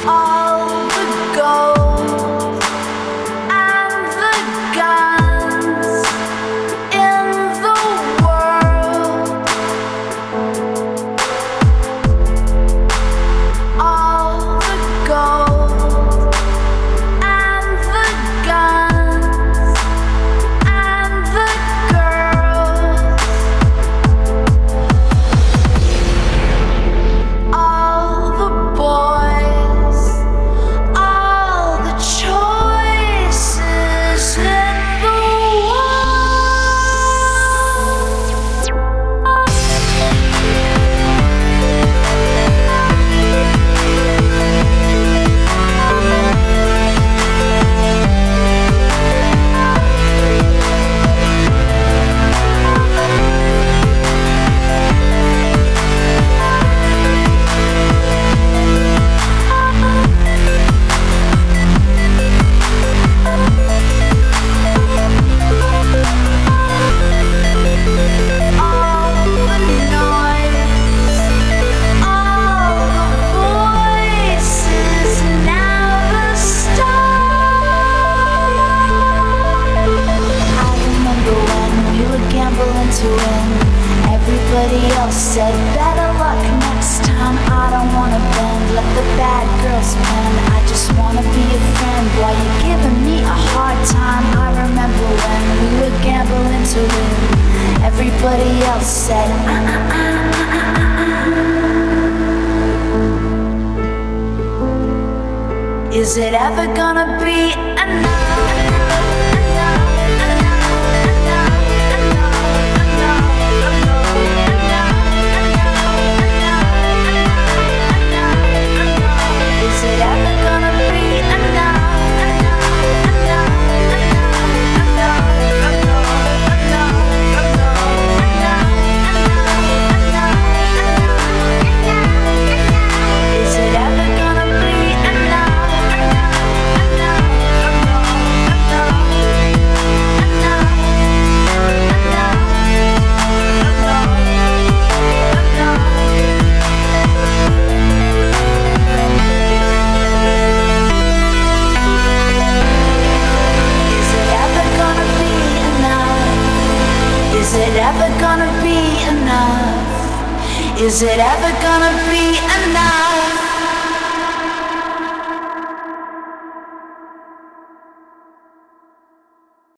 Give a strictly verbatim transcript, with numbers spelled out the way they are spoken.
All the gold and the guns in the world, all the gold and the guns and the girls, all the boys, all the choices in the to win. Everybody else said better luck next time. I don't wanna bend, let the bad girls win. I just wanna be a friend while you're giving me a hard time. I remember when we were gambling to win. Everybody else said ah, ah, ah, ah, ah. Is it ever gonna be enough? Is it ever gonna be enough? Is it ever gonna be enough? Is it ever gonna be enough? Is it ever gonna